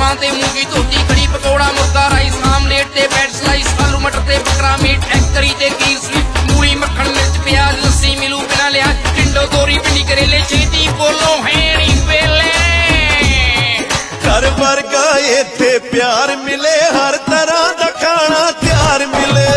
चौलां ते मूंगी धोती कड़ी पकौड़ा मुर्गा rice omelette ते ब्रेड स्लाइस आलू मटर ते बकरा मीट एग करी ते खीर स्वीट मूली मक्खन मिर्च प्याज लस्सी मिलू बिना लिहाज टिंडो तोरी भिंडी करेले छेती बोलो हैरी वेले घर वर्गा इत्थे प्यार मिले हर तरह दा खाना त्यार मिले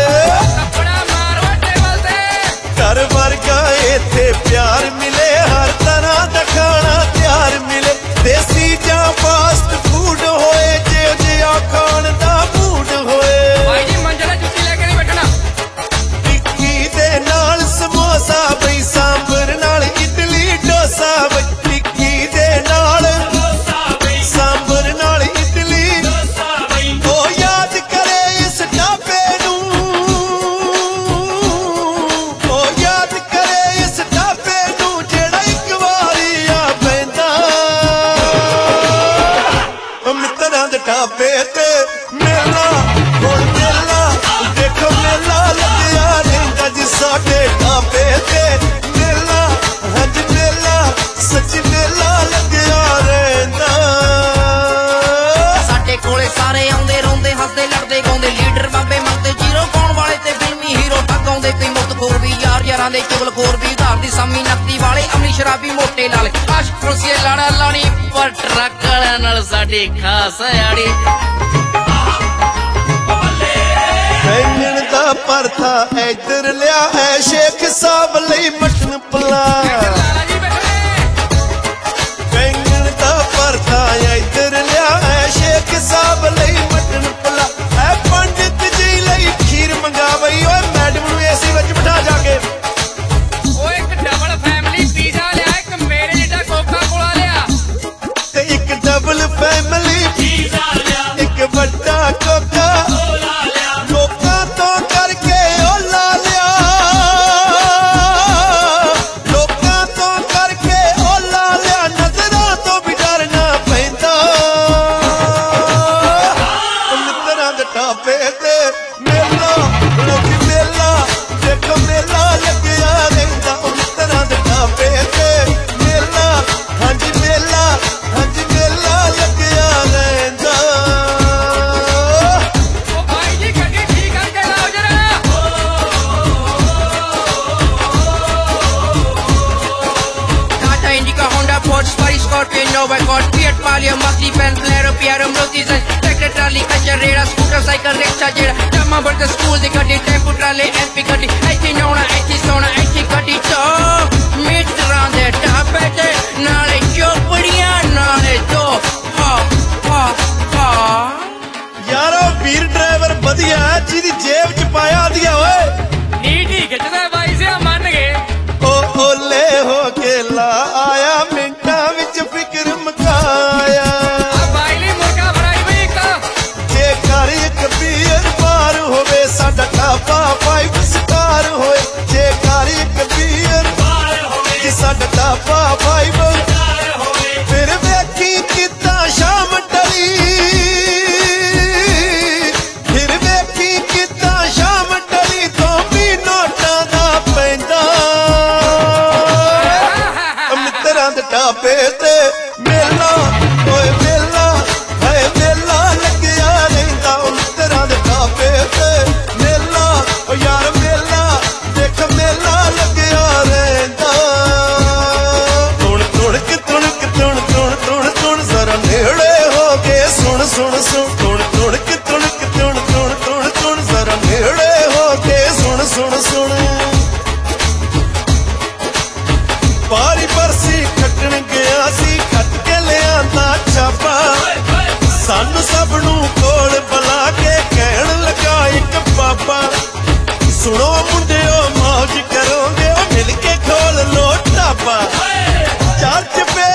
घर वर्गा इत्थे प्यार मिले हर तरह दा खाना त्यार मिले देसी जां फास्ट फूड होए जे जिया खान दा मूड होए भाई जी मंजला जुत्ती लेके नहीं बैठना टिक्की दे नाल समोसा बई सांबर नाल इडली डोसा बई टिक्की दे नाल सांबर नाल इडली ओ याद करे इस ढाबे नूं ओ याद करे इस ढाबे नूं जेड़ा इक वारी आ पैंदा ओ मित्तरां दे ढाबे ते मेला हुण मेला देखो मेला लग्या रहिंदा जी साडे ढाबे ते मेला हज मेला सच मेला लग्या रहिंदा साडे कोले सारे आउंदे रोंदे हसदे लड़दे गाउंदे लीडर बाबे मंगदे जीरो पाउण वाले ते फिल्मी हीरो ठग आउंदे कई मुफ्तखोर भी यार यारां दे चुगलखोर भी उधार दी सामी नकदी वाले अमली शराबी मोटे लाले आशिक फुलसिए लाड़ा लाणी पर ट्रक वालियां नाल साडी खास यारी बैंगन दा भरथा इधर लिया है शेख साहब लई मटन पुला बैंगन दा भरथा इधर लिया है शेख साहब लई मटन पुला ऐ पंडित जी लई खीर मंगावई ओए मैडम नूं एसी विच बिठा जाके ओए एक डबल फैमिली पिज़्ज़ा लिया एक मेरे जिहा कोका कोला लिया ते एक डबल फैमिली पिज़्ज़ा लिया एक बड़ा कोका कोला लिया लोकां तो करके ओला लिया लोकां तो करके ओला लिया नजरां तो भी डरना पैंदा मित्तरां दे ढाबे ते मेला लोक मेला देखो मेला लग्या रहिंदा मित्तरां दे ढाबे ते मेला हंज मेला लग्या रहिंदा ओ भाई जी गड्डी ठीक करके लाओ जरा Tata Indica Honda Ford Spice Scorpio Nova Cord Fiat Palio Mercedes Benz लेरो पियारो मारुति ट्रैक्टर ट्राली खच्चर रेड़ा स्कूटर साइकिल रिक्शा जेड़ा जमा वर्ग स्कूल दी गड्डी टेंपू ट्राले एसपी गड्डी ऐथी नौना ऐथी सोना ऐथी गड्डी चो मित्तरां दे ढाबे ते नाले चोपड़ियां नाले दो हा हा हा यारो वीर ड्राइवर वधिया जिहदी जेब च पाया दिया ओए नीट ही खिचदा भाई से मन गए ओ ओले हो के ला आया मिंटां विच फिक्र मकाया बाइली मुर्गा बनाई बई का जे घर एक बीयर बार होवे साडा ढाबा 5 स्टार होए जे घर एक बीयर बार होवे जे साडा ढाबा 5 स्टार होवे फिर वेखी कित्तां शाम टली फिर वेखी कित्तां शाम टली तो भी नोटां दा पैंदा मित्तरां दे ढाबे ते मेला ओए मेला है मेला लग्या रहिंदा मित्तरां दे ढाबे ते मेला ओ यार मेला देख मेला लग्या रहिंदा तुण तुणक तुणक तुण तुण तुण तुण जरा नेड़े हो के सुन सुन सुन तुण तुणक तुणक तुण तुण तुण तुण जरा नेड़े हो के सुन सुन सुन पारी परसी खटन गया सी खट के लियांदा छापा सानू सब नू कोल बुला के कहण लगा एक बाबा सुनो मुंडियो मौज करोगे ओ मिल के खोल लो ढाबा चर्च पे